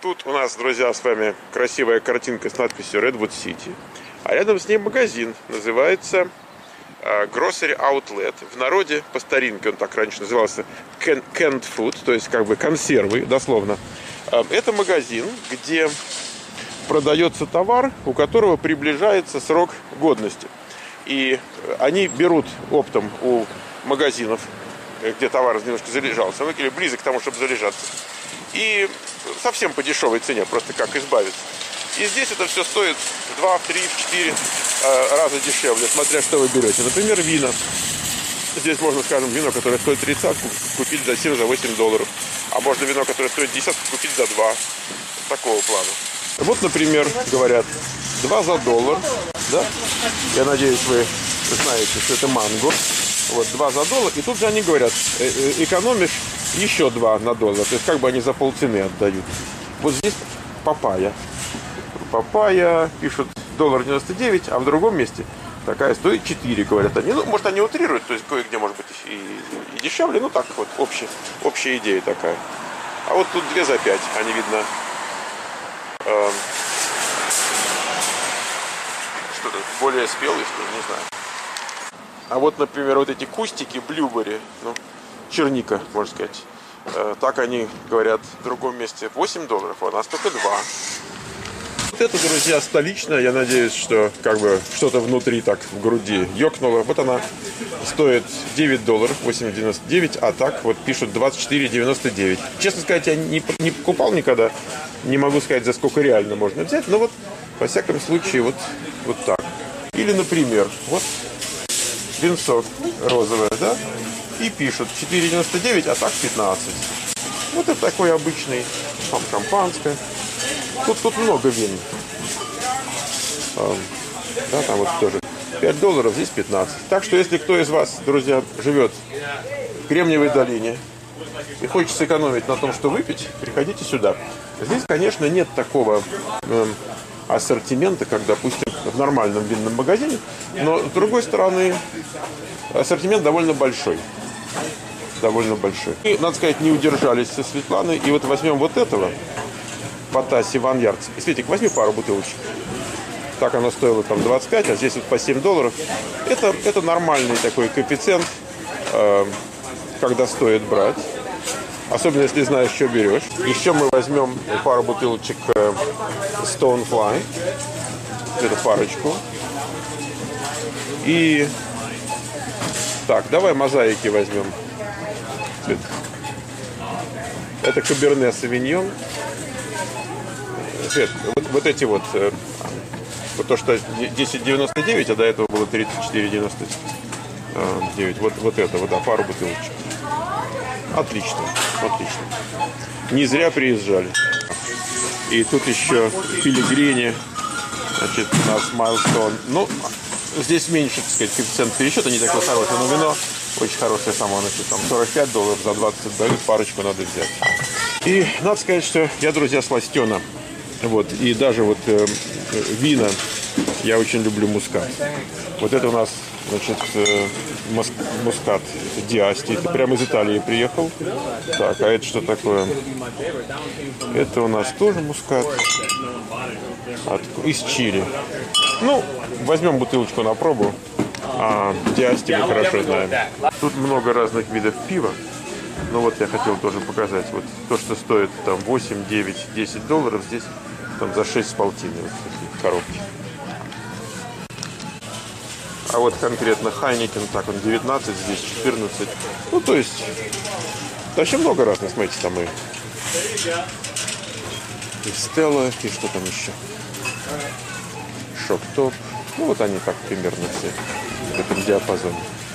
Тут у нас, друзья, с вами красивая картинка с надписью Redwood City. А рядом с ней магазин. Называется Grocery Outlet. В народе по старинке он так раньше назывался Canned Food, то есть как бы консервы, дословно. Это магазин, где продается товар, у которого приближается срок годности. И они берут оптом у магазинов, где товар немножко залежался, ну или близок к тому, чтобы залежаться. И совсем по дешевой цене, просто как избавиться. И здесь это все стоит в 2, в 3, в 4 раза дешевле, смотря что вы берете. Например, вина. Здесь можно, скажем, вино, которое стоит 30, купить за 7, за 8 долларов. А можно вино, которое стоит 10, купить за 2. Такого плана. Вот, например, говорят, 2 за доллар. Да? Я надеюсь, вы знаете, что это манго. Вот, 2 за доллар. И тут же они говорят, экономишь еще 2 на доллар. То есть как бы они за полцены отдают. Вот здесь папайя. Папайя, пишут, $1.99, а в другом месте такая стоит 4, говорят они. Ну, может, они утрируют, то есть кое-где, может быть, и дешевле. Ну, так вот, общая идея такая. А вот тут 2 за 5. Они, видно, что-то более спелые, что ли, не знаю. А вот, например, вот эти кустики, блюбери, ну, черника, можно сказать. Так они говорят в другом месте $8, а у нас только 2. Вот это, друзья, столичная. Я надеюсь, что как бы что-то внутри так в груди ёкнуло. Вот она стоит $9, $8.99, а так вот пишут $24.99. Честно сказать, я не покупал никогда. Не могу сказать, за сколько реально можно взять. Но вот, во всяком случае, вот так. Или, например, вот винцо розовое, да? И пишут $4.99, а так 15. Вот это такой обычный, там шампанское. Тут много вин. Да, там вот тоже $5, здесь 15. Так что, если кто из вас, друзья, живет в Кремниевой долине и хочет сэкономить на том, что выпить, приходите сюда. Здесь, конечно, нет такого ассортимента, как, допустим, в нормальном винном магазине. Но, с другой стороны, ассортимент довольно большой. И, надо сказать, не удержались со Светланой. И вот возьмем вот этого Потаси Ваньярд. Светик, возьми пару бутылочек. Так оно стоило там 25, а здесь вот по $7. Это нормальный такой коэффициент, когда стоит брать. Особенно, если знаешь, что берешь. Еще мы возьмем пару бутылочек Stonefly. Это парочку. И так, давай мозаики возьмем. Это Каберне Савиньон. Свет, вот эти вот то, что 10.99, а до этого было 34.99. Вот это, да, пару бутылочек. Отлично. Не зря приезжали. И тут еще Пилигрини, значит, у нас Майлстоун. Ну, здесь меньше, так сказать, коэффициент пересчета, не такой хороший, но вино очень хорошее само, значит, там $45, за 20 дают, парочку надо взять. И надо сказать, что я, друзья, сластена. Вот, и даже вот вина, я очень люблю мускат. Вот это у нас, значит, мускат Диасти. Это прямо из Италии приехал. Так, а это что такое? Это у нас тоже мускат. Из Чили. Ну, возьмем бутылочку на пробу. А Диасти мы хорошо знаем. Тут много разных видов пива. Ну вот я хотел тоже показать. Вот то, что стоит там 8, 9, 10 долларов, здесь там за 6,5 вот такие коробки. А вот конкретно Хайникен, так, он 19, здесь 14. Ну, то есть, вообще много разных, смотрите, там и Стелла, и что там еще? Шок-топ. Ну, вот они так примерно все в этом диапазоне.